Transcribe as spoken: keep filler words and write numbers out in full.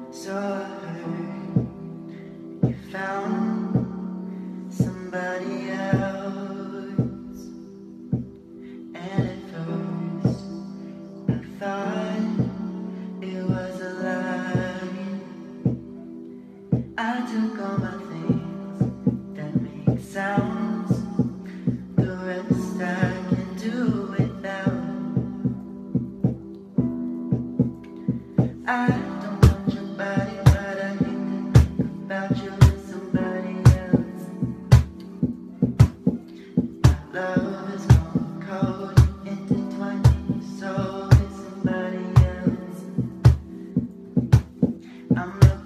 So I heard you found somebody else, and at first I thought it was a lie. I took all my things that make sounds, the rest I can do without. I don't want your body, but I hate to think about you with somebody else. My love is more cold, intertwining your soul with somebody else. I'm